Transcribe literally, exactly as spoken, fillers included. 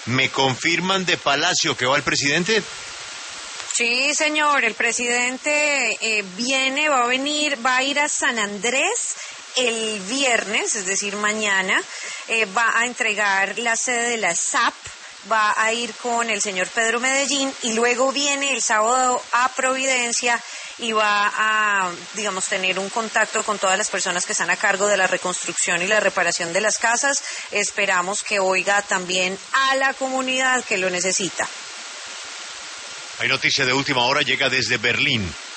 ¿Me confirman de Palacio que va el presidente? Sí, señor, el presidente eh, viene, va a venir, va a ir a San Andrés el viernes, es decir, mañana, eh, va a entregar la sede de la S A P, va a ir con el señor Pedro Medellín y luego viene el sábado a Providencia y va a, digamos, tener un contacto con todas las personas que están a cargo de la reconstrucción y la reparación de las casas. Esperamos que oiga también a la comunidad que lo necesita. Hay noticia de última hora, llega desde Berlín.